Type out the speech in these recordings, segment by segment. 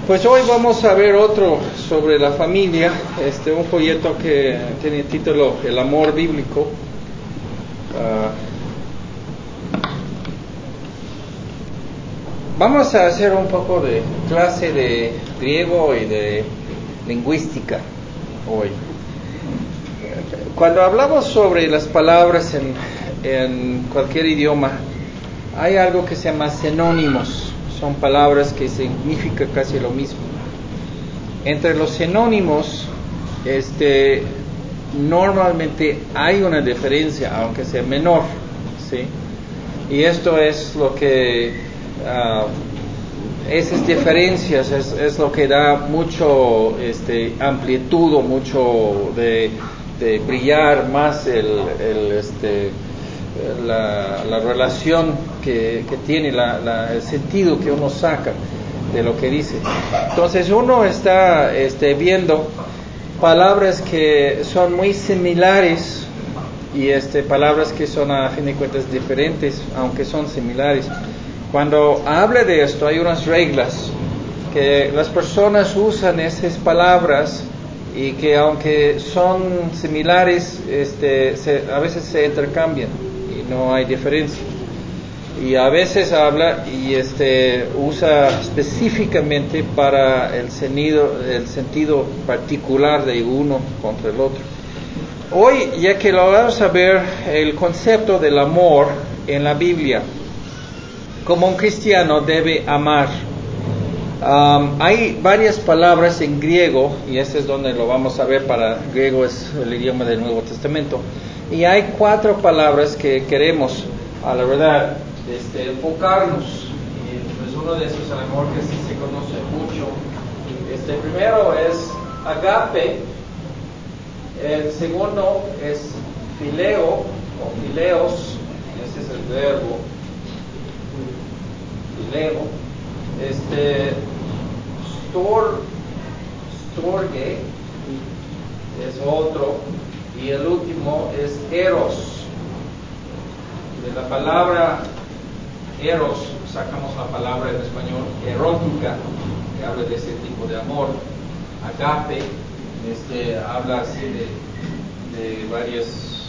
Pues hoy vamos a ver otro sobre la familia, un folleto que tiene el título El amor bíblico. Vamos a hacer un poco de clase de griego y de lingüística hoy. Cuando hablamos sobre las palabras en cualquier idioma, hay algo que se llama sinónimos. Son palabras que significan casi lo mismo. Entre los sinónimos, normalmente hay una diferencia, aunque sea menor, ¿sí? Y esto es lo que esas diferencias es lo que da mucho amplitud o mucho de brillar más la relación que tiene, el sentido que uno saca de lo que dice. Entonces uno está viendo palabras que son muy similares y palabras que son a fin de cuentas diferentes, aunque son similares. Cuando habla de esto hay unas reglas que las personas usan esas palabras y que aunque son similares, a veces se intercambian y no hay diferencia. Y a veces habla y usa específicamente para el sentido particular de uno contra el otro. Hoy, ya que lo vamos a ver, el concepto del amor en la Biblia, como un cristiano debe amar. Hay varias palabras en griego, y este es donde lo vamos a ver. Para griego es el idioma del Nuevo Testamento, y hay 4 palabras que queremos, a la verdad, enfocarnos. Y pues uno de esos, a lo mejor que sí se conoce mucho. Primero es agape, el segundo es fileo o fileos, ese es el verbo, fileo. Storge es otro, y el último es eros. De la palabra eros sacamos la palabra en español erótica, que habla de ese tipo de amor. Agape habla así de varias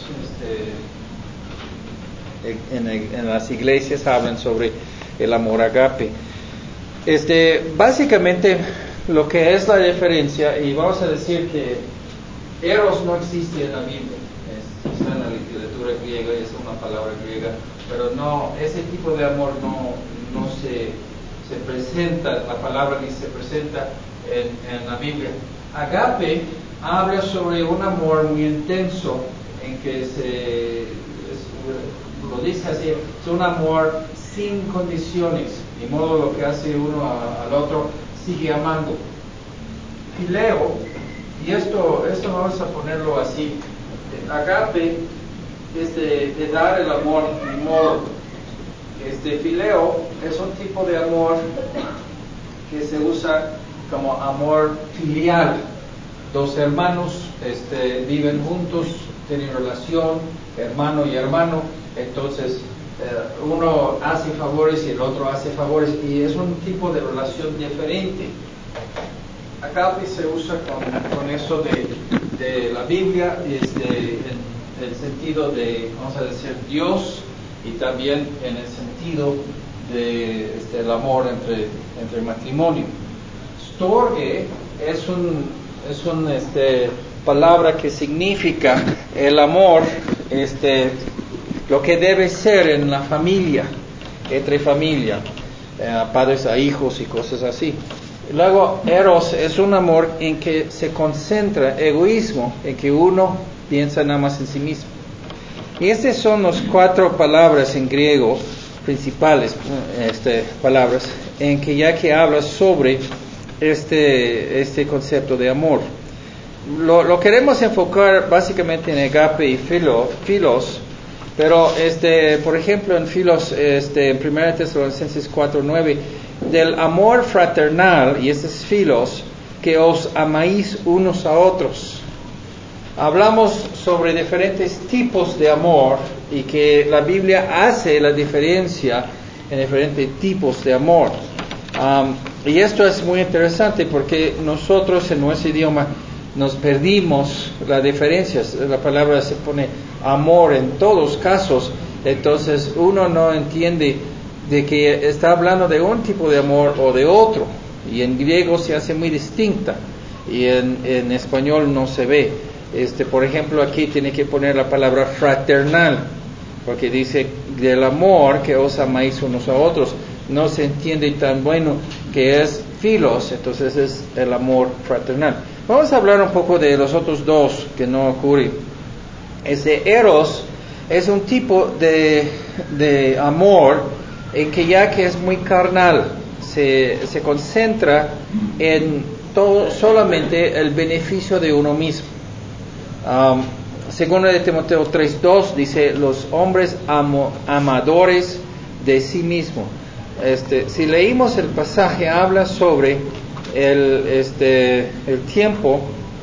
en las iglesias hablan sobre el amor agape. Básicamente lo que es la diferencia, y vamos a decir que eros no existe en la Biblia, está en la literatura griega y es una palabra griega, pero no, ese tipo de amor no se presenta, la palabra ni se presenta en la Biblia. Agape habla sobre un amor muy intenso, en que lo dice así, es un amor sin condiciones, de modo lo que hace uno al otro, sigue amando. Fileo, y esto vamos a ponerlo así, agape es de dar el amor, de modo. Fileo es un tipo de amor que se usa como amor filial. 2 hermanos viven juntos, tienen relación, hermano y hermano, entonces uno hace favores y el otro hace favores, y es un tipo de relación diferente. Agape se usa con eso de la Biblia, en el sentido de, vamos a decir, Dios, y también en el sentido de el amor entre matrimonio. Storge es una palabra que significa el amor, lo que debe ser en la familia, entre familia, padres a hijos y cosas así. Luego, eros es un amor en que se concentra, egoísmo, en que uno piensa nada más en sí mismo. Y estas son las 4 palabras en griego principales, palabras, en que ya que habla sobre este concepto de amor. Lo queremos enfocar básicamente en agape y filos, pero por ejemplo en filos, en 1 Tesalonicenses 4:9, del amor fraternal, y este es filos, que os amáis unos a otros. Hablamos sobre diferentes tipos de amor y que la Biblia hace la diferencia en diferentes tipos de amor. Y esto es muy interesante porque nosotros en nuestro idioma nos perdimos las diferencias. La palabra se pone amor en todos casos, entonces uno no entiende de que está hablando de un tipo de amor o de otro, y en griego se hace muy distinta y en español no se ve. Por ejemplo, aquí tiene que poner la palabra fraternal, porque dice del amor que os amáis unos a otros. No se entiende tan bueno que es filos, entonces es el amor fraternal. Vamos a hablar un poco de los otros dos que no ocurren. Eros es un tipo de amor en que ya que es muy carnal, se concentra en solamente el beneficio de uno mismo. Según de Timoteo 3:2 dice los hombres amadores de sí mismos. Si leímos el pasaje, habla sobre el tiempo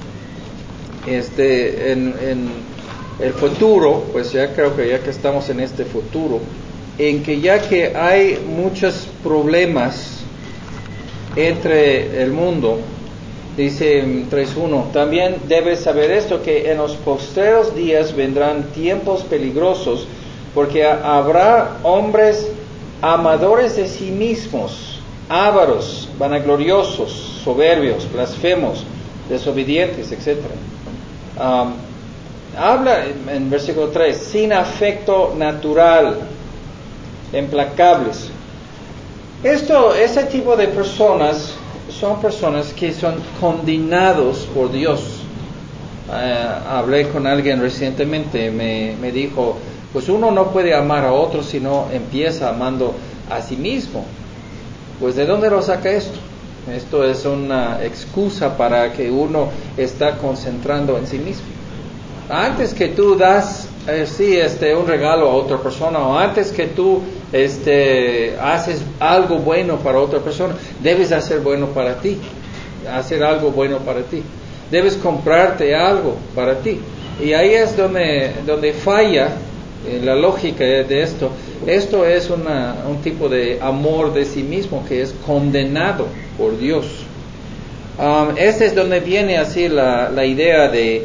en el futuro, pues ya creo que ya que estamos en este futuro, en que ya que hay muchos problemas entre el mundo, dice 3:1, también debes saber esto, que en los postreros días vendrán tiempos peligrosos, porque habrá hombres amadores de sí mismos, ávaros, vanagloriosos, soberbios, blasfemos, desobedientes, etc. Habla en versículo 3, sin afecto natural, implacables. Ese tipo de personas son personas que son condenados por Dios. Hablé con alguien recientemente, me dijo, pues uno no puede amar a otro si no empieza amando a sí mismo. Pues ¿de dónde lo saca esto? Esto es una excusa para que uno está concentrando en sí mismo. Antes que tú das un regalo a otra persona, o antes que tú haces algo bueno para otra persona, debes hacer bueno para ti, hacer algo bueno para ti, debes comprarte algo para ti. Y ahí es donde falla la lógica de esto. Esto es un tipo de amor de sí mismo que es condenado por Dios. Es donde viene así la idea de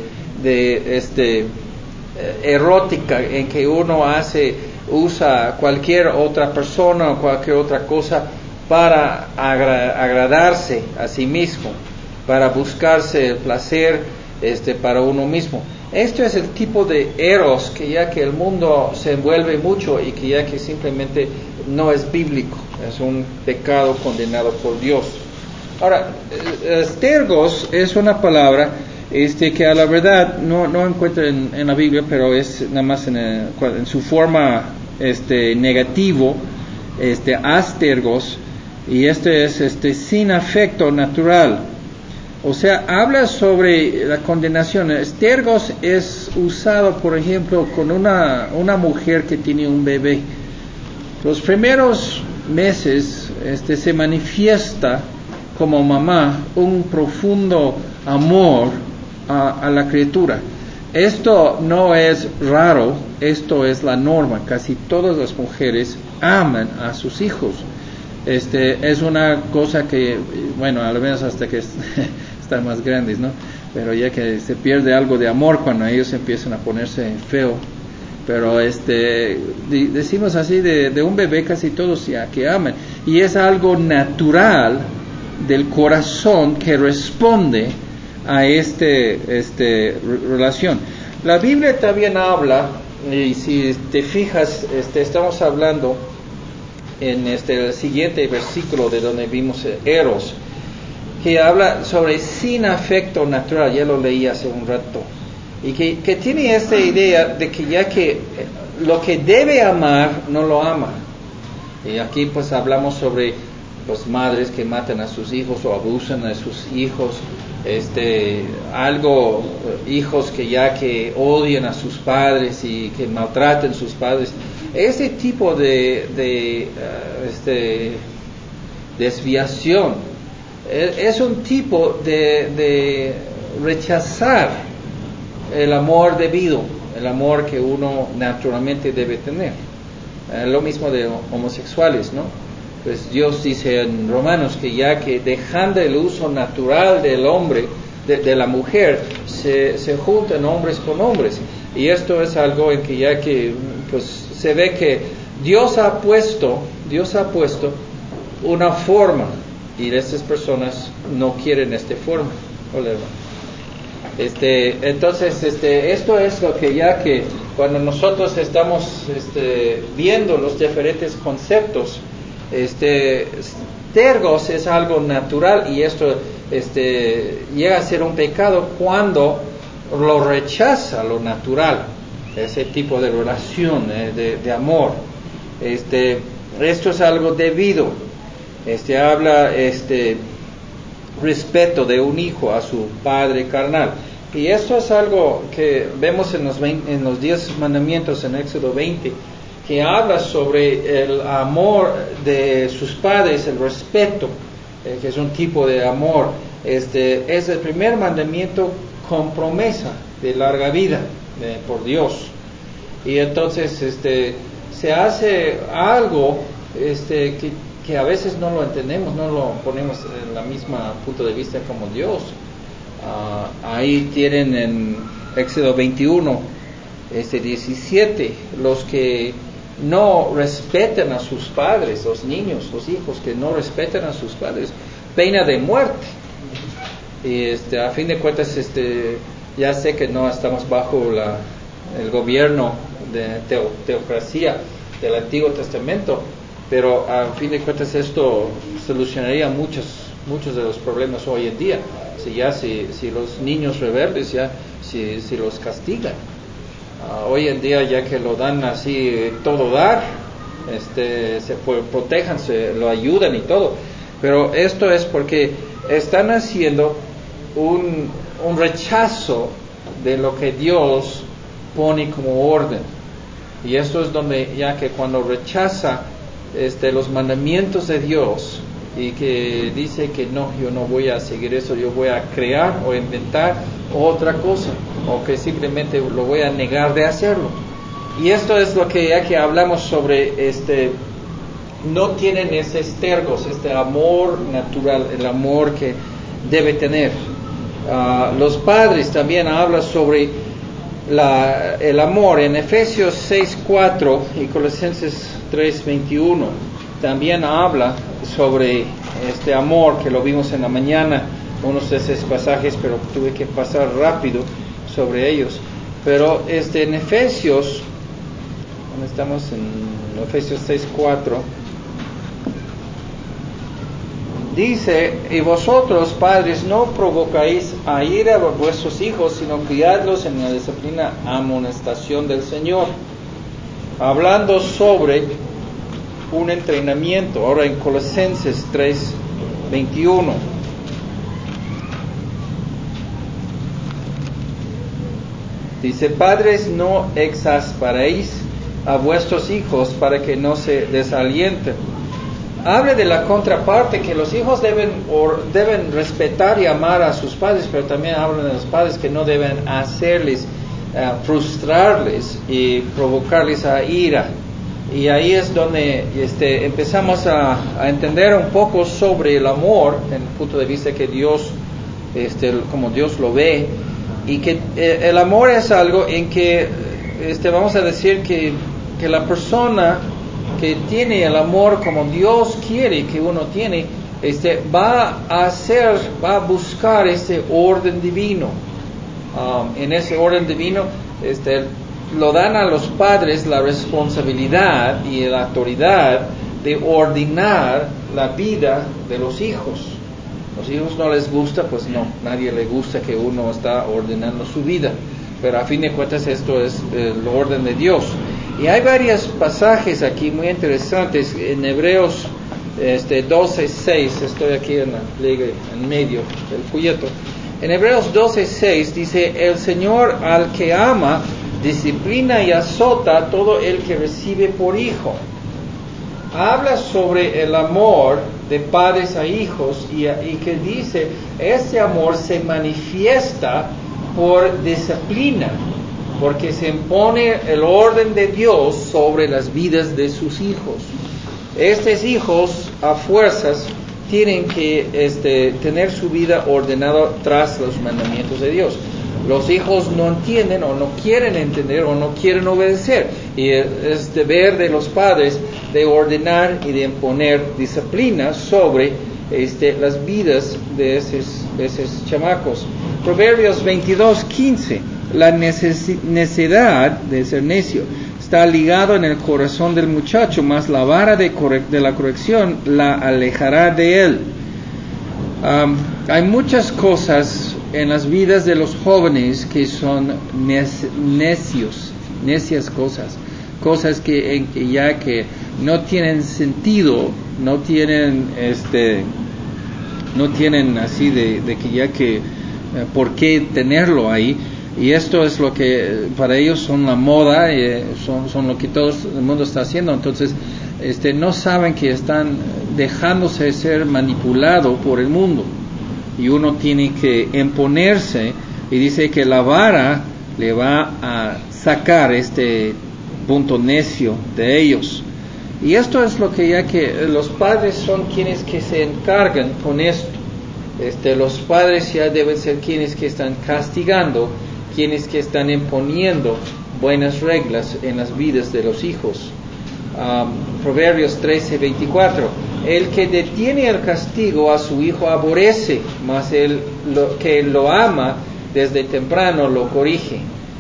erótica, en que uno usa cualquier otra persona o cualquier otra cosa para agradarse a sí mismo, para buscarse el placer para uno mismo. Esto es el tipo de eros que ya que el mundo se envuelve mucho y que ya que simplemente no es bíblico, es un pecado condenado por Dios. Ahora, stergos es una palabra que a la verdad no encuentro en la Biblia, pero es nada más en su forma negativo, astergos, y es sin afecto natural. O sea, habla sobre la condenación. Stergos es usado, por ejemplo, con una mujer que tiene un bebé. Los primeros meses se manifiesta como mamá un profundo amor a la criatura. Esto no es raro, esto es la norma. Casi todas las mujeres aman a sus hijos. Es una cosa que, bueno, al menos hasta que están más grandes, ¿no? Pero ya que se pierde algo de amor cuando ellos empiezan a ponerse feo. Pero decimos así de un bebé, casi todos ya que aman. Y es algo natural del corazón que responde a relación. La Biblia también habla, y si te fijas, estamos hablando en el siguiente versículo de donde vimos eros, que habla sobre sin afecto natural. Ya lo leí hace un rato, y que tiene esta idea de que ya que lo que debe amar no lo ama. Y aquí pues hablamos sobre las madres que matan a sus hijos o abusan de sus hijos, hijos que ya que odian a sus padres y que maltratan a sus padres. Ese tipo de desviación es un tipo de rechazar el amor debido, el amor que uno naturalmente debe tener. Lo mismo de homosexuales, ¿no? pues Dios dice en Romanos que ya que dejando el uso natural del hombre, de la mujer, se juntan hombres con hombres. Y esto es algo en que ya que pues se ve que Dios ha puesto una forma, y estas personas no quieren esta forma. Hola, entonces esto es lo que ya que cuando nosotros estamos viendo los diferentes conceptos, tergos es algo natural, y esto llega a ser un pecado cuando lo rechaza lo natural, ese tipo de relación de amor. Esto es algo debido, habla respeto de un hijo a su padre carnal, y esto es algo que vemos en los 10 mandamientos en Éxodo 20, que habla sobre el amor de sus padres, el respeto, que es un tipo de amor. Es el primer mandamiento con promesa de larga vida por Dios. Y entonces se hace algo que a veces no lo entendemos, no lo ponemos en la misma punto de vista como Dios. Ahí tienen en Éxodo 21, 17, los que no respetan a sus padres, los niños, los hijos que no respetan a sus padres, pena de muerte. Y a fin de cuentas, ya sé que no estamos bajo el gobierno de teocracia del Antiguo Testamento, pero a fin de cuentas esto solucionaría muchos de los problemas hoy en día. Si los niños rebeldes si los castigan. Hoy en día, ya que lo dan así todo dar, protejan, lo ayudan y todo, pero esto es porque están haciendo un rechazo de lo que Dios pone como orden. Y esto es donde ya que cuando rechaza los mandamientos de Dios y que dice que no, yo no voy a seguir eso, yo voy a crear o inventar otra cosa, o que simplemente lo voy a negar de hacerlo. Y esto es lo que ya que hablamos sobre no tienen ese tergos, amor natural, el amor que debe tener. Los padres también hablan sobre el amor en Efesios 6:4 y Colosenses 3:21. También habla sobre este amor que lo vimos en la mañana, unos de esos pasajes, pero tuve que pasar rápido sobre ellos. Pero en Efesios, ¿dónde estamos? En Efesios 6:4. Dice: y vosotros, padres, no provocáis a ira a vuestros hijos, sino criadlos en la disciplina, amonestación del Señor. Hablando sobre un entrenamiento. Ahora en Colosenses 3:21. Dice: padres, no exasperéis a vuestros hijos para que no se desalienten. Habla de la contraparte, que los hijos deben respetar y amar a sus padres, pero también hablan de los padres que no deben hacerles, frustrarles y provocarles a ira. Y ahí es donde empezamos a entender un poco sobre el amor, en el punto de vista que Dios, como Dios lo ve, y que el amor es algo en que vamos a decir que la persona que tiene el amor como Dios quiere que uno tiene, va a buscar ese orden divino. En ese orden divino, lo dan a los padres la responsabilidad y la autoridad de ordenar la vida de los hijos. Los hijos no les gusta, pues no, nadie le gusta que uno está ordenando su vida, pero a fin de cuentas esto es el orden de Dios. Y hay varios pasajes aquí muy interesantes en Hebreos 12:6, estoy aquí en la pliega en medio del folleto. En Hebreos 12:6 dice: el Señor al que ama disciplina y azota a todo el que recibe por hijo. Habla sobre el amor de padres a hijos y que dice, ese amor se manifiesta por disciplina, porque se impone el orden de Dios sobre las vidas de sus hijos. Estos hijos a fuerzas tienen que tener su vida ordenada tras los mandamientos de Dios. Los hijos no entienden o no quieren entender o no quieren obedecer, y es deber de los padres de ordenar y de imponer disciplina sobre las vidas de esos chamacos. Proverbios 22:15. La necedad de ser necio está ligado en el corazón del muchacho, mas la vara de la corrección la alejará de él. Hay muchas cosas en las vidas de los jóvenes que son necias cosas que ya que no tienen sentido, no tienen así de que ya que por qué tenerlo ahí. Y esto es lo que para ellos son la moda, son lo que todo el mundo está haciendo. Entonces no saben que están dejándose ser manipulado por el mundo, y uno tiene que imponerse, y dice que la vara le va a sacar este punto necio de ellos. Y esto es lo que ya que los padres son quienes que se encargan con esto. Los padres ya deben ser quienes que están castigando, quienes que están imponiendo buenas reglas en las vidas de los hijos. Proverbios 13:24. El que detiene el castigo a su hijo aborrece, mas el que lo ama desde temprano lo corrige.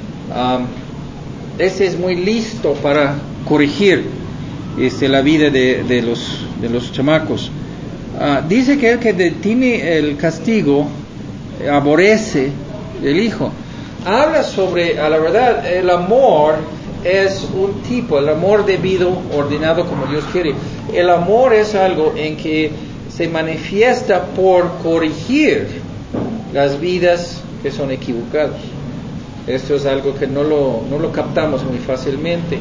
Ese es muy listo para corregir la vida de los chamacos. Dice que el que detiene el castigo aborrece el hijo. Habla sobre, a la verdad, el amor es un tipo, el amor debido, ordenado como Dios quiere. El amor es algo en que se manifiesta por corregir las vidas que son equivocadas. Esto es algo que no lo captamos muy fácilmente.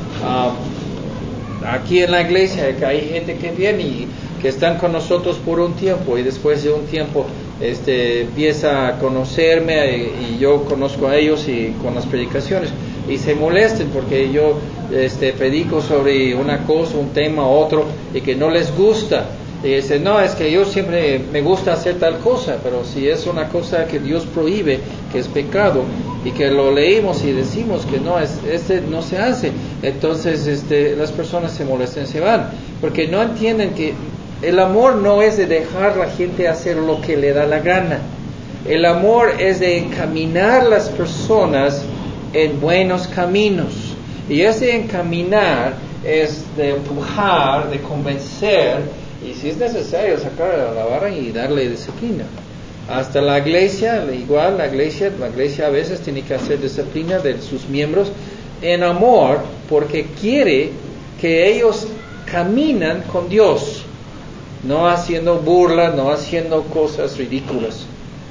Aquí en la iglesia que hay gente que viene y que están con nosotros por un tiempo, y después de un tiempo empieza a conocerme, y yo conozco a ellos y con las predicaciones, y se molesten porque yo predico sobre una cosa, un tema, otro, y que no les gusta, y dicen, no, es que yo siempre me gusta hacer tal cosa, pero si es una cosa que Dios prohíbe, que es pecado, y que lo leímos y decimos que no, no se hace, entonces las personas se molestan, se van, porque no entienden que el amor no es de dejar a la gente hacer lo que le da la gana. El amor es de encaminar las personas en buenos caminos. Y ese encaminar es de empujar, de convencer, y si es necesario sacar a la vara y darle disciplina. Hasta la iglesia, igual la iglesia a veces tiene que hacer disciplina de sus miembros en amor, porque quiere que ellos caminan con Dios, no haciendo burla, no haciendo cosas ridículas.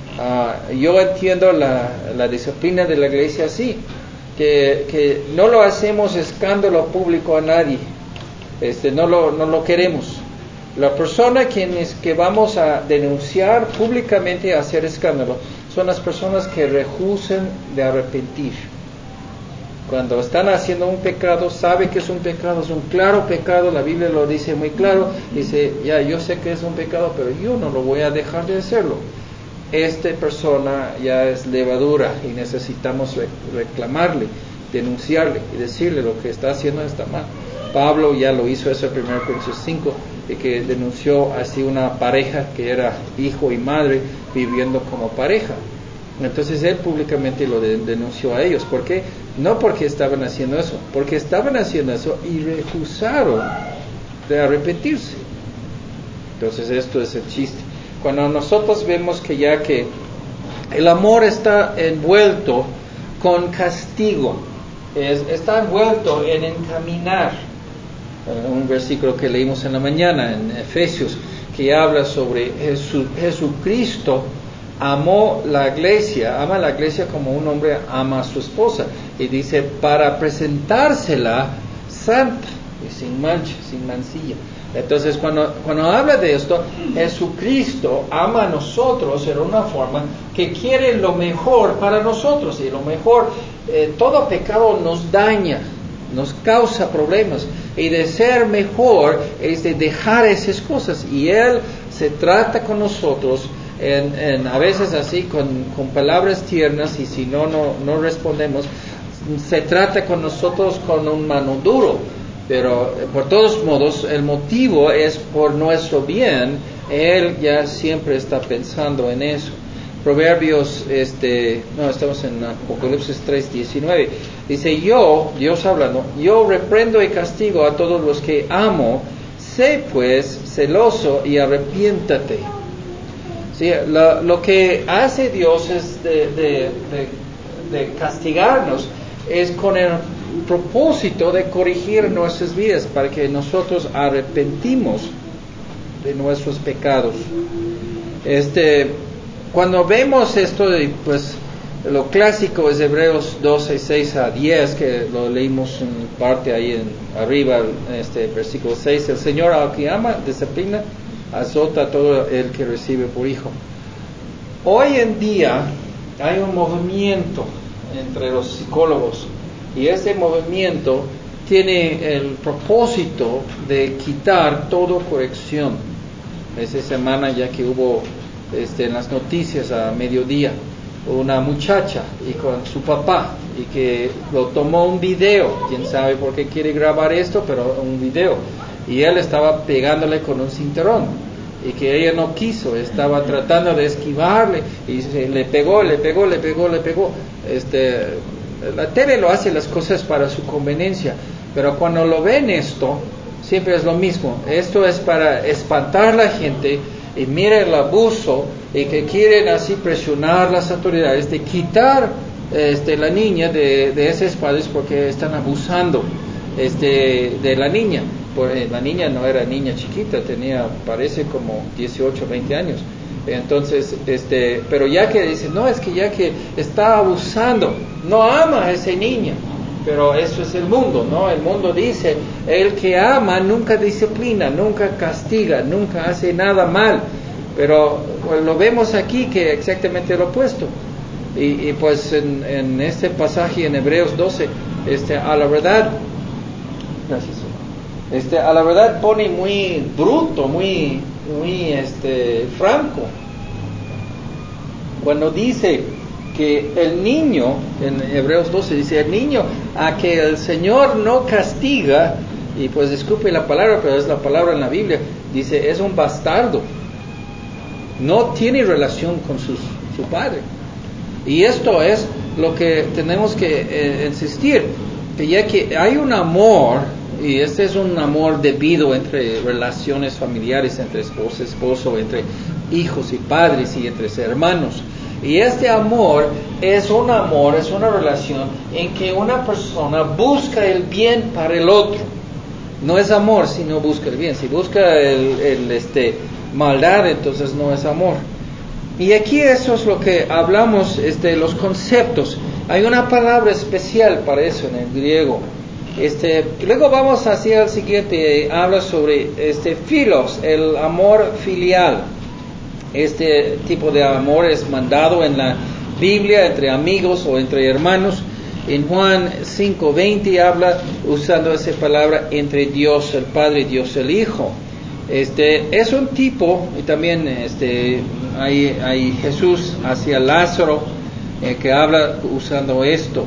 Yo entiendo la disciplina de la iglesia así, que no lo hacemos escándalo público a nadie, no lo queremos. La persona que vamos a denunciar públicamente a hacer escándalo son las personas que rehusan de arrepentir. Cuando están haciendo un pecado, sabe que es un pecado, es un claro pecado, la Biblia lo dice muy claro, dice, ya yo sé que es un pecado, pero yo no lo voy a dejar de hacerlo. Esta persona ya es levadura y necesitamos reclamarle, denunciarle y decirle lo que está haciendo está mal. Pablo ya lo hizo eso en 1 Corintios 5, de que denunció así una pareja que era hijo y madre viviendo como pareja. Entonces él públicamente lo denunció a ellos. ¿Por qué? No porque estaban haciendo eso, porque estaban haciendo eso y rehusaron de arrepentirse. Entonces esto es el chiste. Cuando nosotros vemos que ya que el amor está envuelto con castigo, está envuelto en encaminar. Un versículo que leímos en la mañana en Efesios, que habla sobre Jesucristo ama la iglesia como un hombre ama a su esposa, y dice para presentársela santa y sin mancha, sin mancilla. Entonces cuando habla de esto, Jesucristo ama a nosotros en una forma que quiere lo mejor para nosotros, y lo mejor, todo pecado nos daña, nos causa problemas, y de ser mejor es de dejar esas cosas, y Él se trata con nosotros a veces así con palabras tiernas, y si no respondemos, se trata con nosotros con un mano duro, pero por todos modos el motivo es por nuestro bien. Él ya siempre está pensando en eso. Proverbios, estamos en Apocalipsis 3:19, dice: Dios hablando, yo reprendo y castigo a todos los que amo, sé pues celoso y arrepiéntate. Sí, lo que hace Dios es de castigarnos, es con el propósito de corregir nuestras vidas, para que nosotros arrepentimos de nuestros pecados. Cuando vemos esto, pues lo clásico es Hebreos 12:6-10, que lo leímos en parte ahí arriba, versículo 6. El Señor al que ama disciplina, azota a todo el que recibe por hijo. Hoy en día hay un movimiento entre los psicólogos, y ese movimiento tiene el propósito de quitar toda corrección. Esa semana, ya que hubo en las noticias a mediodía, una muchacha y con su papá, y que lo tomó un video, quién sabe por qué quiere grabar esto, pero un video, y él estaba pegándole con un cinturón, y que ella no quiso, estaba tratando de esquivarle, y le pegó. La tele lo hace las cosas para su conveniencia, pero cuando lo ven esto, siempre es lo mismo. Esto es para espantar a la gente, y mira el abuso, y que quieren así presionar las autoridades de quitar la niña de esos padres, porque están abusando de la niña. La niña no era niña chiquita, parece como 18, 20 años. Entonces, pero ya que dicen, no, es que ya que está abusando, no ama a ese niño. Pero eso es el mundo, ¿no? El mundo dice, el que ama nunca disciplina, nunca castiga, nunca hace nada mal. Pero pues, lo vemos aquí que exactamente lo opuesto. Y pues en este pasaje en Hebreos 12, a la verdad, gracias, a la verdad pone muy bruto, muy franco, cuando dice que el niño, en Hebreos 12 dice, el niño a que el Señor no castiga, y pues disculpe la palabra, pero es la palabra en la Biblia, dice, es un bastardo, no tiene relación con su padre. Y esto es lo que tenemos que insistir, que ya que hay un amor, y este es un amor debido entre relaciones familiares, entre esposo, entre hijos y padres, y entre hermanos. Y este amor es una relación en que una persona busca el bien para el otro. No es amor si no busca el bien. Si busca maldad, entonces no es amor. Y aquí eso es lo que hablamos, los conceptos. Hay una palabra especial para eso en el griego. Luego vamos hacia el siguiente, habla sobre philos, el amor filial. Este tipo de amor es mandado en la Biblia entre amigos o entre hermanos. En Juan 5:20 habla usando esa palabra entre Dios el Padre y Dios el Hijo. Es un tipo, y también hay Jesús hacia Lázaro que habla usando esto.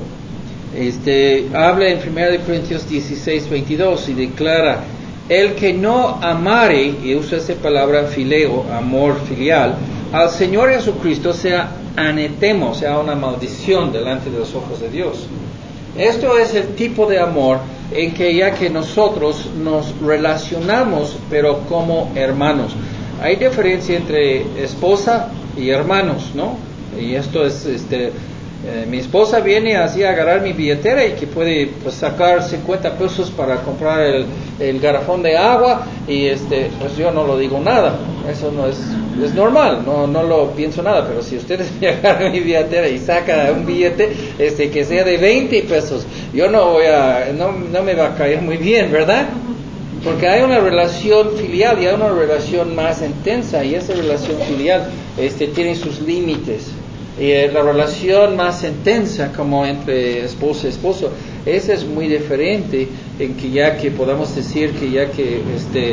Habla en 1 Corintios 16:22 y declara: el que no amare, y usa esa palabra fileo, amor filial, al Señor Jesucristo, sea anatema, sea una maldición delante de los ojos de Dios. Esto es el tipo de amor en que ya que nosotros nos relacionamos, pero como hermanos. Hay diferencia entre esposa y hermanos, ¿no? Y esto es, mi esposa viene así a agarrar mi billetera y que puede pues, sacar 50 pesos para comprar el garrafón de agua, y pues yo no lo digo nada. Eso no es normal, no lo pienso nada. Pero si ustedes me agarran mi billetera y sacan un billete que sea de 20 pesos, yo no me va a caer muy bien, ¿verdad? Porque hay una relación filial y hay una relación más intensa, y esa relación filial tiene sus límites. Y la relación más intensa, como entre esposo y esposo, ese es muy diferente, en que ya que podamos decir que ya que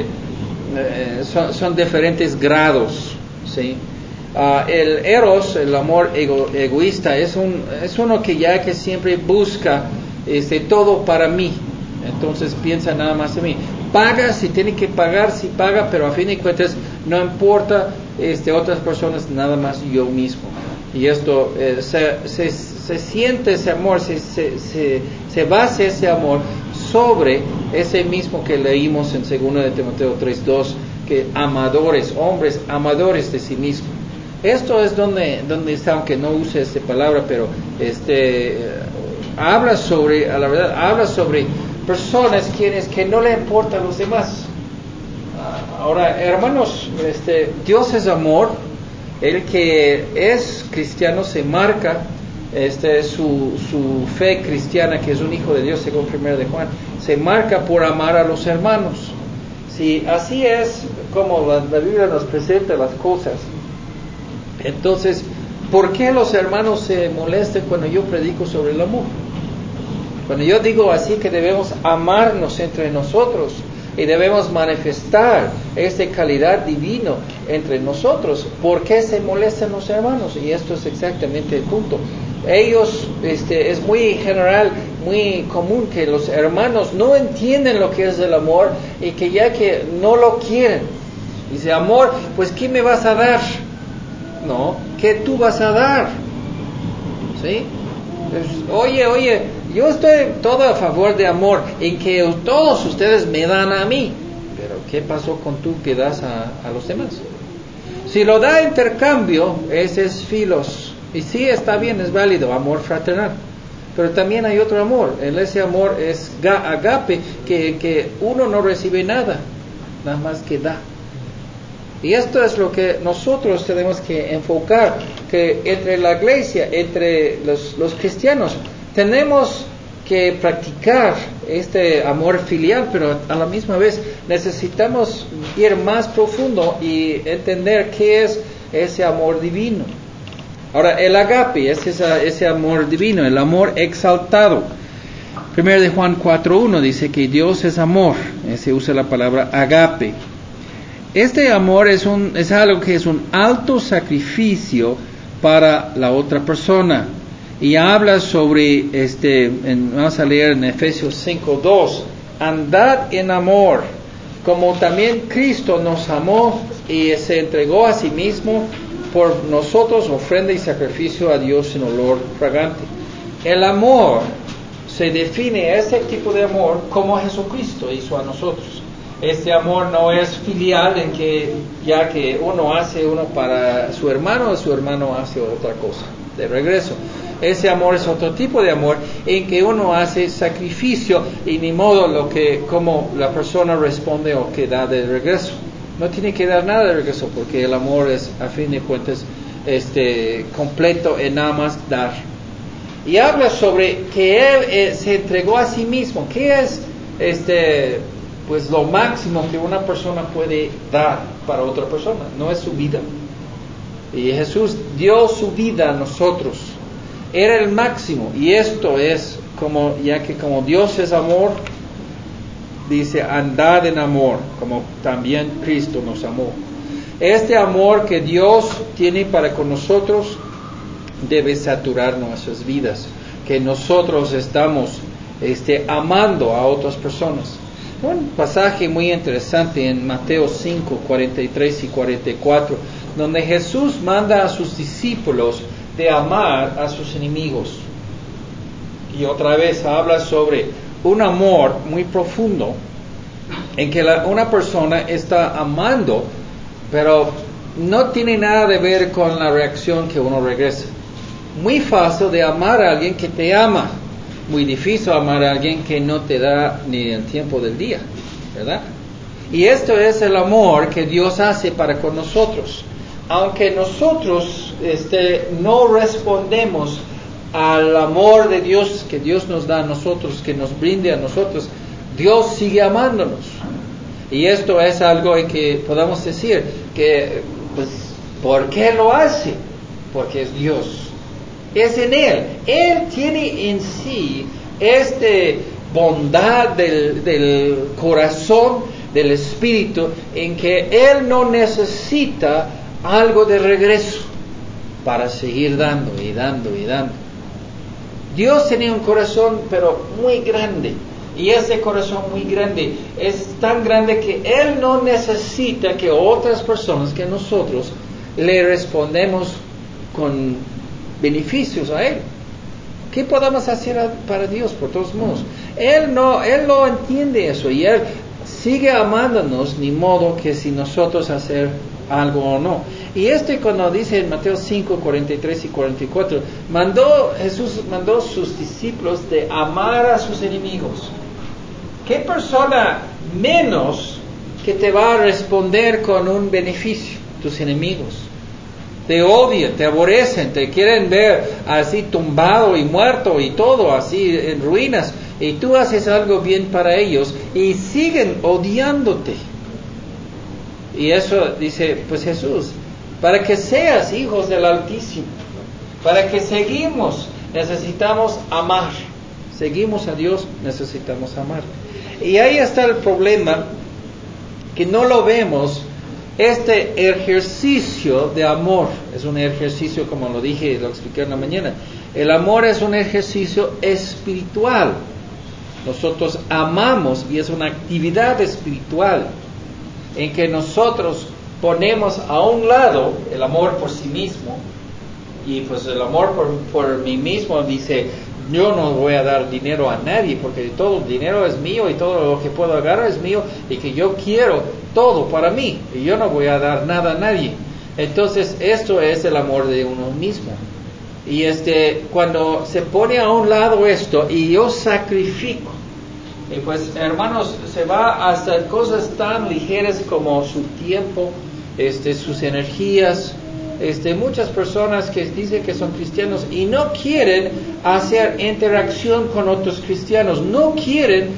son diferentes grados, ¿sí? El eros, el amor egoísta, es uno que ya que siempre busca todo para mí. Entonces piensa nada más en mí. Paga si tiene que pagar, si paga, pero a fin de cuentas no importa otras personas, nada más yo mismo. Y esto se siente ese amor, se basa ese amor sobre ese mismo que leímos en 2 de Timoteo 3:2, que amadores, hombres amadores de sí mismos. Esto es donde está, aunque no use esta palabra, pero habla sobre personas que no le importan a los demás. Ahora, hermanos, Dios es amor. El que es cristiano se marca su fe cristiana, que es un hijo de Dios, según 1 de Juan, se marca por amar a los hermanos. Si así es como la Biblia nos presenta las cosas, entonces, ¿por qué los hermanos se molestan cuando yo predico sobre el amor? Cuando yo digo así que debemos amarnos entre nosotros y debemos manifestar esta calidad divina entre nosotros, ¿por qué se molestan los hermanos? Y esto es exactamente el punto. Ellos, es muy general, muy común que los hermanos no entienden lo que es el amor y que ya que no lo quieren. Dice, amor, pues ¿qué me vas a dar? No, ¿qué tú vas a dar? ¿Sí? Pues, oye, yo estoy todo a favor de amor, en que todos ustedes me dan a mí, pero ¿qué pasó con tú que das a los demás? Si lo da intercambio, ese es filos, y sí está bien, es válido, amor fraternal, pero también hay otro amor, ese amor es agape, que uno no recibe nada más que da. Y esto es lo que nosotros tenemos que enfocar, que entre la iglesia, entre los cristianos, tenemos que practicar este amor filial, pero a la misma vez necesitamos ir más profundo y entender qué es ese amor divino. Ahora, el agape es ese amor divino, el amor exaltado. 1 de Juan 4:1 dice que Dios es amor, se usa la palabra agape. Este amor es algo que es un alto sacrificio para la otra persona. Y habla sobre, vamos a leer en Efesios 5:2, andad en amor, como también Cristo nos amó y se entregó a sí mismo por nosotros, ofrenda y sacrificio a Dios en olor fragante. El amor se define, ese tipo de amor, como Jesucristo hizo a nosotros. Este amor no es filial, en que ya que uno hace uno para su hermano hace otra cosa de regreso. Ese amor es otro tipo de amor en que uno hace sacrificio y ni modo como la persona responde o que da de regreso. No tiene que dar nada de regreso, porque el amor es, a fin de cuentas, completo en nada más dar. Y habla sobre que Él se entregó a sí mismo. ¿Qué es pues lo máximo que una persona puede dar para otra persona? No es su vida. Y Jesús dio su vida a nosotros. Era el máximo. Y esto es ya que como Dios es amor, dice, andad en amor, como también Cristo nos amó. Este amor que Dios tiene para con nosotros debe saturar nuestras vidas, que nosotros estamos amando a otras personas. Un pasaje muy interesante en Mateo 5, 43 y 44, donde Jesús manda a sus discípulos de amar a sus enemigos. Y otra vez habla sobre un amor muy profundo, en que una persona está amando, pero no tiene nada de ver con la reacción que uno regresa. Muy fácil de amar a alguien que te ama, muy difícil amar a alguien que no te da ni el tiempo del día, ¿verdad? Y esto es el amor que Dios hace para con nosotros. Aunque nosotros no respondemos al amor de Dios que Dios nos da a nosotros, que nos brinde a nosotros, Dios sigue amándonos. Y esto es algo en que podamos decir que, pues, ¿por qué lo hace? Porque es Dios. Es en Él. Él tiene en sí bondad del corazón, del espíritu, en que Él no necesita algo de regreso para seguir dando y dando y dando. Dios tenía un corazón pero muy grande, y ese corazón muy grande es tan grande que Él no necesita que otras personas, que nosotros, le respondemos con beneficios a Él. ¿Qué podemos hacer para Dios? Por todos modos, Él no entiende eso, y Él sigue amándonos, ni modo que si nosotros hacer algo o no. Y cuando dice en Mateo 5, 43 y 44, Jesús mandó a sus discípulos de amar a sus enemigos. ¿Qué persona menos que te va a responder con un beneficio? Tus enemigos. Te odian, te aborrecen, te quieren ver así tumbado y muerto y todo así en ruinas, y tú haces algo bien para ellos y siguen odiándote. Y eso dice pues Jesús, para que seas hijos del Altísimo, para que necesitamos amar. Seguimos a Dios, necesitamos amar. Y ahí está el problema, que no lo vemos. Este ejercicio de amor es un ejercicio, como lo dije, lo expliqué en la mañana. El amor es un ejercicio espiritual. Nosotros amamos, y es una actividad espiritual en que nosotros ponemos a un lado el amor por sí mismo, y pues el amor por mí mismo dice: yo no voy a dar dinero a nadie, porque todo el dinero es mío y todo lo que puedo agarrar es mío, y que yo quiero todo para mí y yo no voy a dar nada a nadie. Entonces esto es el amor de uno mismo. Y cuando se pone a un lado esto y yo sacrifico, y pues hermanos, se va hasta cosas tan ligeras como su tiempo, sus energías. Muchas personas que dicen que son cristianos y no quieren hacer interacción con otros cristianos, no quieren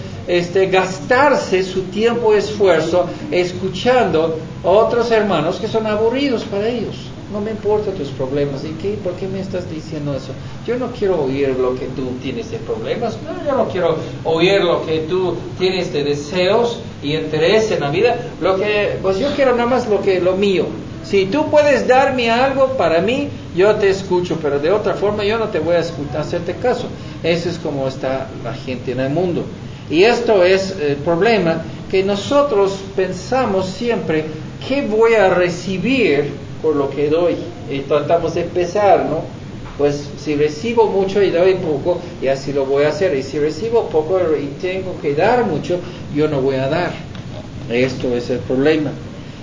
gastarse su tiempo y esfuerzo escuchando a otros hermanos que son aburridos para ellos. No me importan tus problemas. ¿Por qué me estás diciendo eso? Yo no quiero oír lo que tú tienes de problemas. No, yo no quiero oír lo que tú tienes de deseos y interés en la vida. Pues yo quiero nada más lo mío. Si tú puedes darme algo para mí, yo te escucho, pero de otra forma yo no te voy a hacerte caso. Eso es como está la gente en el mundo. Y esto es el problema, que nosotros pensamos siempre: ¿qué voy a recibir por lo que doy? Y tratamos de pesar, ¿no? Pues si recibo mucho y doy poco, y así lo voy a hacer. Y si recibo poco y tengo que dar mucho, yo no voy a dar. Esto es el problema.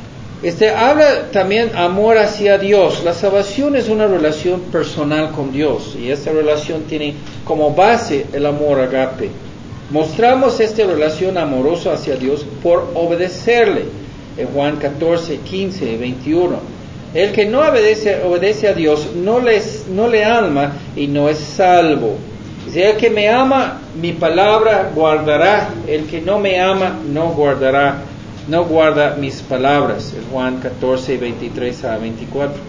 Habla también amor hacia Dios. La salvación es una relación personal con Dios, y esta relación tiene como base el amor agape. Mostramos esta relación amorosa hacia Dios por obedecerle. En Juan 14, 15 y 21. El que no obedece a Dios no le ama y no es salvo. Dice: el que me ama, mi palabra guardará. El que no me ama, no guarda mis palabras. En Juan 14, 23 a 24.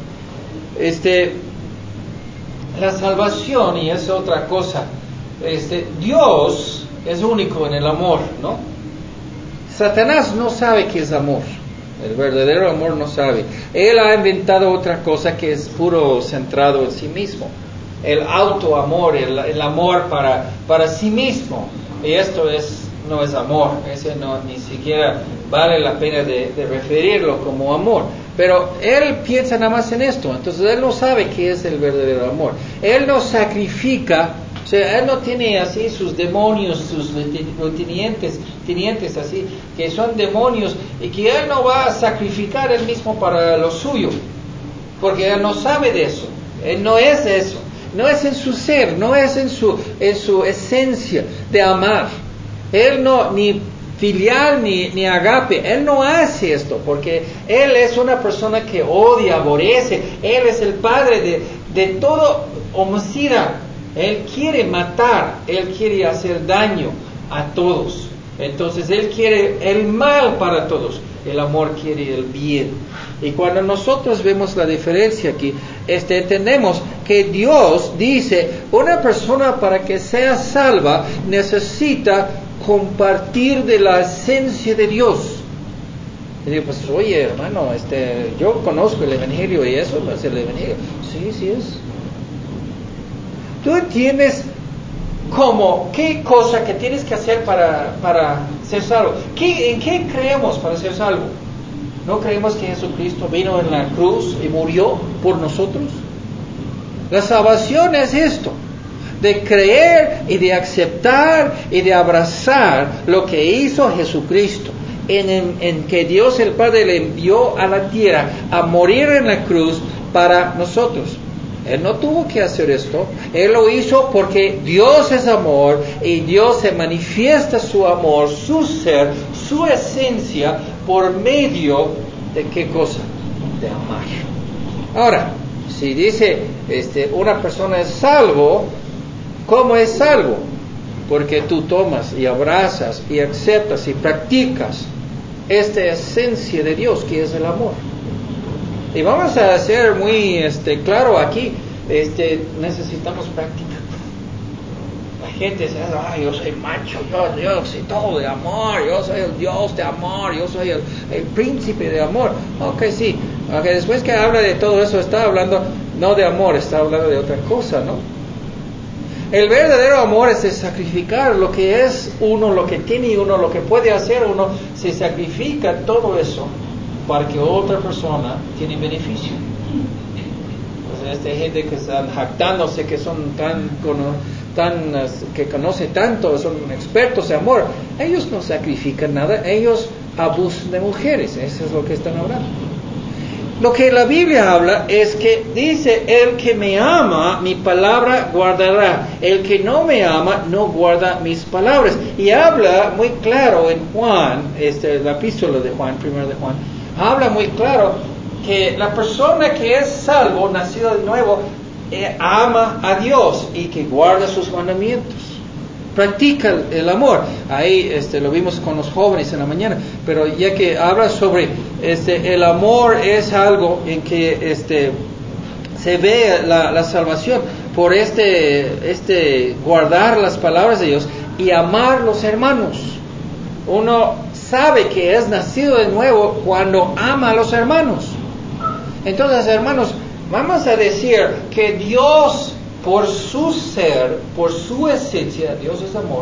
La salvación, y es otra cosa. Dios es único en el amor, ¿no? Satanás no sabe qué es amor. El verdadero amor no sabe. Él ha inventado otra cosa que es puro centrado en sí mismo. El autoamor, el amor para sí mismo. Y esto no es amor. Ese ni siquiera vale la pena de referirlo como amor. Pero él piensa nada más en esto. Entonces él no sabe qué es el verdadero amor. Él no sacrifica. O sea, él no tiene así sus demonios, sus tenientes así, que son demonios, y que él no va a sacrificar él mismo para lo suyo, porque él no sabe de eso. Él no es eso, no es en su ser, no es en su esencia de amar. Él no, ni filial ni agape, él no hace esto, porque él es una persona que odia, aborrece. Él es el padre de todo homicida. Él quiere matar, él quiere hacer daño a todos. Entonces él quiere el mal para todos. El amor quiere el bien. Y cuando nosotros vemos la diferencia aquí, entendemos que Dios dice, una persona para que sea salva necesita compartir de la esencia de Dios. Y digo, pues oye hermano, yo conozco el Evangelio y eso no es el Evangelio. Sí es. Tú entiendes qué cosa que tienes que hacer para ser salvo. ¿En qué creemos para ser salvo? ¿No creemos que Jesucristo vino en la cruz y murió por nosotros? La salvación es esto, de creer y de aceptar y de abrazar lo que hizo Jesucristo, en que Dios el Padre le envió a la tierra a morir en la cruz para nosotros. Él no tuvo que hacer esto, Él lo hizo porque Dios es amor y Dios se manifiesta su amor, su ser, su esencia por medio de ¿qué cosa? De amar. Ahora, si dice una persona es salvo, ¿cómo es salvo? Porque tú tomas y abrazas y aceptas y practicas esta esencia de Dios que es el amor. Y vamos a ser muy claro aquí, necesitamos práctica. La gente dice, yo soy macho, yo soy todo de amor, yo soy el Dios de amor, yo soy el príncipe de amor. Ok, sí, okay, después que habla de todo eso, está hablando no de amor, está hablando de otra cosa, ¿no? El verdadero amor es de sacrificar lo que es uno, lo que tiene uno, lo que puede hacer uno, se sacrifica todo eso para que otra persona tiene beneficio. Pues esta gente que están jactándose, que son que conoce tanto, son expertos de amor, ellos no sacrifican nada, ellos abusan de mujeres, eso es lo que están hablando. Lo que la Biblia habla es que dice, el que me ama, mi palabra guardará. El que no me ama, no guarda mis palabras. Y habla muy claro en Juan, la epístola de Juan, primero de Juan, habla muy claro que la persona que es salvo, nacido de nuevo, ama a Dios y que guarda sus mandamientos. Practica el amor. Ahí lo vimos con los jóvenes en la mañana, pero ya que habla sobre el amor es algo en que se ve la salvación por guardar las palabras de Dios y amar los hermanos. Uno sabe que es nacido de nuevo cuando ama a los hermanos. Entonces, hermanos, vamos a decir que Dios, por su ser, por su esencia, Dios es amor,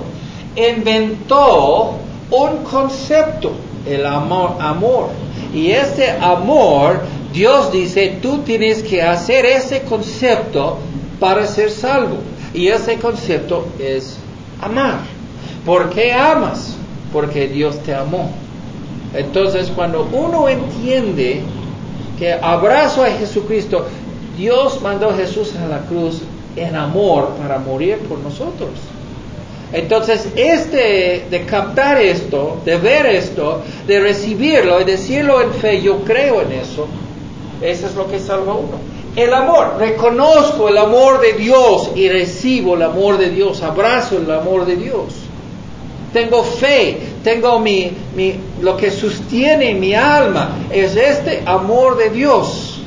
inventó un concepto, el amor. Y este amor, Dios dice, tú tienes que hacer ese concepto para ser salvo. Y ese concepto es amar. ¿Por qué amas? Porque Dios te amó. Entonces, cuando uno entiende que abrazo a Jesucristo, Dios mandó a Jesús a la cruz en amor para morir por nosotros. Entonces, de captar esto, de ver esto, de recibirlo y decirlo en fe, yo creo en eso es lo que salva a uno. El amor, reconozco el amor de Dios y recibo el amor de Dios, abrazo el amor de Dios. Tengo fe, tengo lo que sostiene mi alma, es este amor de Dios.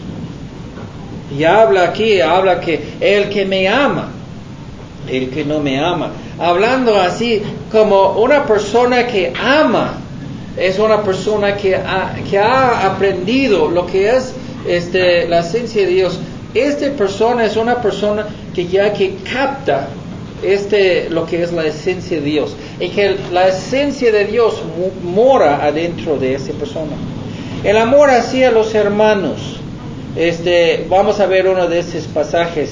Y habla que el que me ama, el que no me ama. Hablando así como una persona que ama, es una persona que ha aprendido lo que es la esencia de Dios. Esta persona es una persona que capta lo que es la esencia de Dios, y que la esencia de Dios mora adentro de esa persona. El amor hacia los hermanos. Vamos a ver uno de estos pasajes,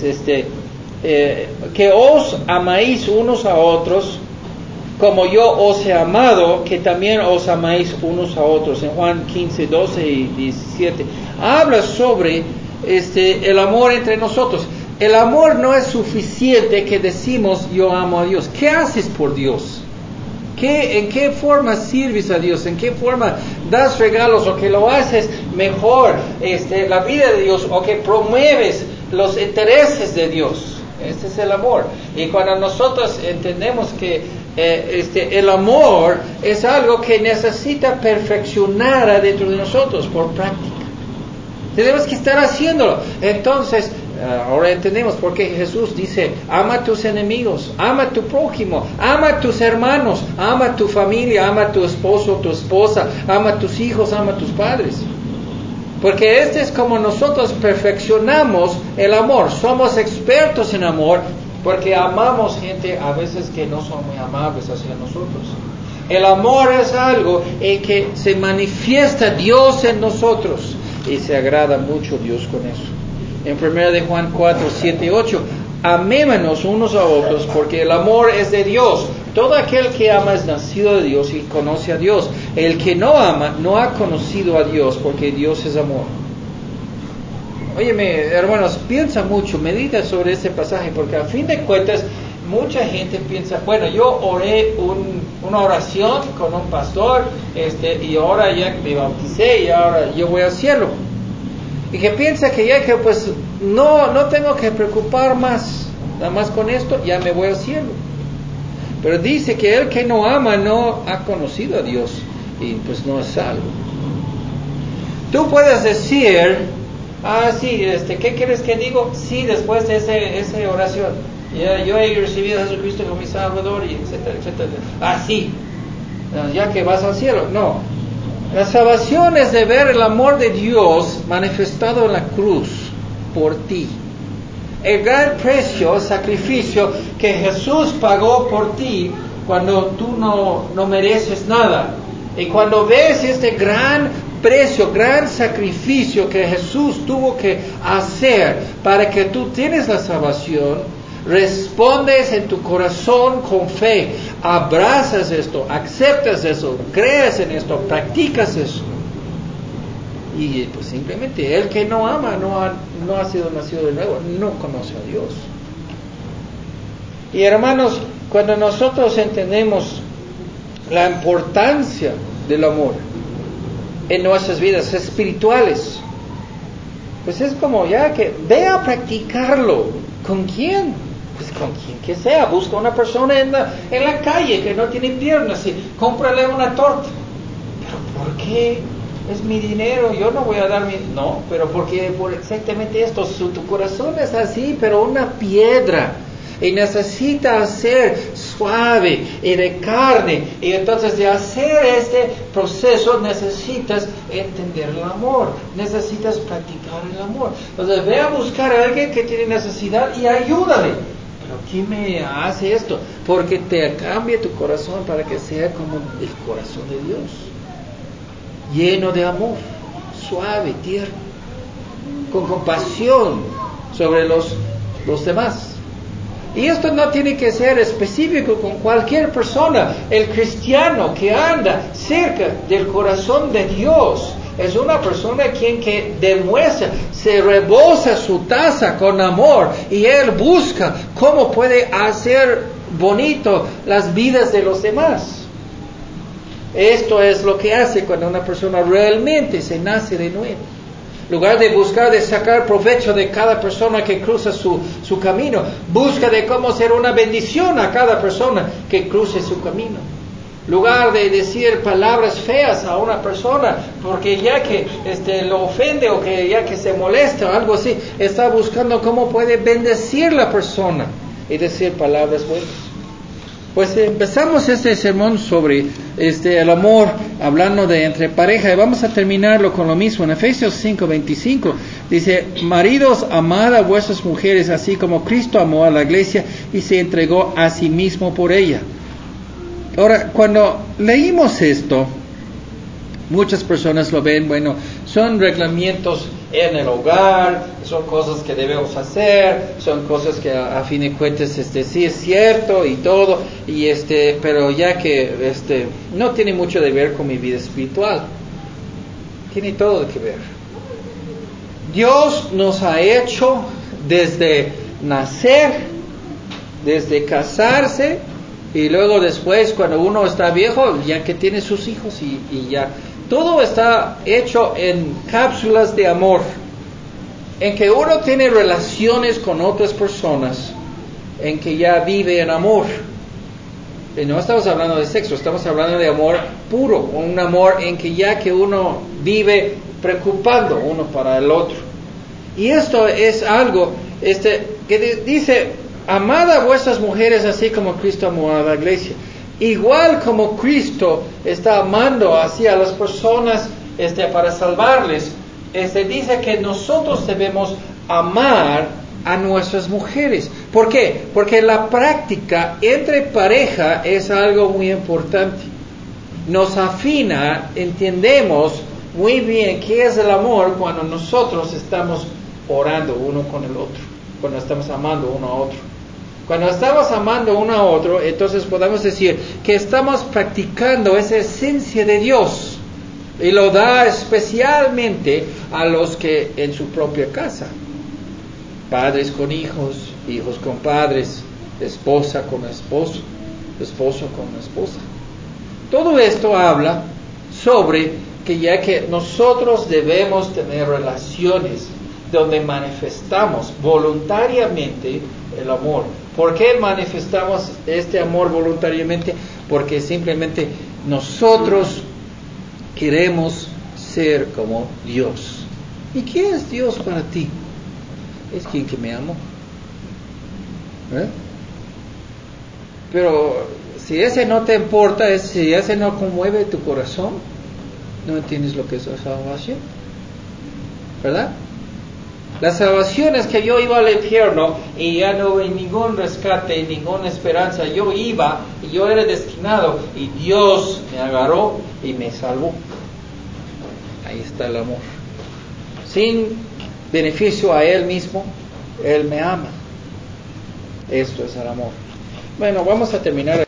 que os amáis unos a otros, como yo os he amado, que también os amáis unos a otros. En Juan 15, 12 y 17, habla sobre el amor entre nosotros. El amor no es suficiente que decimos yo amo a Dios. ¿Qué haces por Dios? ¿En qué forma sirves a Dios? ¿En qué forma das regalos o que lo haces mejor la vida de Dios, o que promueves los intereses de Dios? Este es el amor. Y cuando nosotros entendemos que el amor es algo que necesita perfeccionar adentro de nosotros por práctica, tenemos que estar haciéndolo. Entonces Ahora entendemos por qué Jesús dice, ama a tus enemigos, ama a tu prójimo, ama a tus hermanos, ama a tu familia, ama a tu esposo, tu esposa, ama a tus hijos, ama a tus padres. Porque este es como nosotros perfeccionamos el amor. Somos expertos en amor porque amamos gente a veces que no son muy amables hacia nosotros. El amor es algo en que se manifiesta Dios en nosotros y se agrada mucho Dios con eso. En 1 de Juan 4, 7, 8, amémonos unos a otros porque el amor es de Dios. Todo aquel que ama es nacido de Dios y conoce a Dios. El que no ama no ha conocido a Dios porque Dios es amor. Óyeme, hermanos, piensa mucho, medita sobre este pasaje porque a fin de cuentas mucha gente piensa, bueno, yo oré una oración con un pastor y ahora ya me bauticé y ahora yo voy al cielo. Y que piensa que ya que pues no tengo que preocupar más, nada más con esto ya me voy al cielo. Pero dice que el que no ama no ha conocido a Dios y pues no es salvo. Tú puedes decir, sí, ¿qué quieres que digo? Sí, después de esa oración. Yo he recibido a Jesucristo como mi Salvador y etcétera, etcétera. Sí, ya que vas al cielo. No. La salvación es de ver el amor de Dios manifestado en la cruz por ti. El gran precio, sacrificio que Jesús pagó por ti cuando tú no mereces nada. Y cuando ves este gran precio, gran sacrificio que Jesús tuvo que hacer para que tú tienes la salvación, respondes en tu corazón con fe, abrazas esto, aceptas eso, crees en esto, practicas eso. Y pues simplemente el que no ama no ha sido nacido de nuevo, no conoce a Dios. Y hermanos, cuando nosotros entendemos la importancia del amor en nuestras vidas espirituales, pues es como ya que ve a practicarlo. ¿Con quién? Pues con quien que sea. Busca una persona en la calle que no tiene piernas y cómprale una torta. ¿Pero por qué? Es mi dinero, yo no voy a dar No, pero porque por exactamente esto, tu corazón es así, pero una piedra. Y necesita ser suave y de carne. Y entonces de hacer este proceso necesitas entender el amor. Necesitas practicar el amor. Entonces ve a buscar a alguien que tiene necesidad y ayúdale. ¿Pero quién me hace esto? Porque te cambia tu corazón para que sea como el corazón de Dios. Lleno de amor, suave, tierno, con compasión sobre los demás. Y esto no tiene que ser específico con cualquier persona. El cristiano que anda cerca del corazón de Dios es una persona quien que demuestra, se rebosa su taza con amor y él busca cómo puede hacer bonito las vidas de los demás. Esto es lo que hace cuando una persona realmente se nace de nuevo. En lugar de buscar de sacar provecho de cada persona que cruza su camino, busca de cómo ser una bendición a cada persona que cruce su camino. En lugar de decir palabras feas a una persona, porque ya que lo ofende o que ya que se molesta o algo así, está buscando cómo puede bendecir la persona y decir palabras buenas. Pues empezamos este sermón sobre el amor, hablando de entre pareja, y vamos a terminarlo con lo mismo. En Efesios 5:25 dice, maridos, amad a vuestras mujeres, así como Cristo amó a la iglesia y se entregó a sí mismo por ella. Ahora, cuando leímos esto, muchas personas lo ven, bueno, son reglamentos en el hogar, son cosas que debemos hacer, son cosas que a fin de cuentas sí es cierto y todo, y pero ya que no tiene mucho de ver con mi vida espiritual. Tiene todo que ver. Dios nos ha hecho desde nacer, desde casarse, y luego después cuando uno está viejo, ya que tiene sus hijos y ya. Todo está hecho en cápsulas de amor, en que uno tiene relaciones con otras personas, en que ya vive en amor. Y no estamos hablando de sexo, estamos hablando de amor puro, un amor en que ya que uno vive preocupando uno para el otro. Y esto es algo que dice, amad a vuestras mujeres así como Cristo amó a la iglesia. Igual como Cristo está amando así a las personas para salvarles, dice que nosotros debemos amar a nuestras mujeres. ¿Por qué? Porque la práctica entre pareja es algo muy importante. Nos afina, entendemos muy bien qué es el amor cuando nosotros estamos orando uno con el otro, cuando estamos amando uno a otro. Cuando estamos amando uno a otro, entonces podemos decir que estamos practicando esa esencia de Dios, y lo da especialmente a los que en su propia casa, padres con hijos, hijos con padres, esposa con esposo, esposo con esposa. Todo esto habla sobre que ya que nosotros debemos tener relaciones donde manifestamos voluntariamente el amor. ¿Por qué manifestamos este amor voluntariamente? Porque simplemente nosotros queremos ser como Dios. ¿Y qué es Dios para ti? Es quien que me amó. Pero si ese no te importa, si ese no conmueve tu corazón, no entiendes lo que es la salvación, ¿verdad? La salvación es que yo iba al infierno y ya no hay ningún rescate, ninguna esperanza. Yo iba y yo era destinado y Dios me agarró y me salvó. Ahí está el amor. Sin beneficio a Él mismo, Él me ama. Esto es el amor. Bueno, vamos a terminar.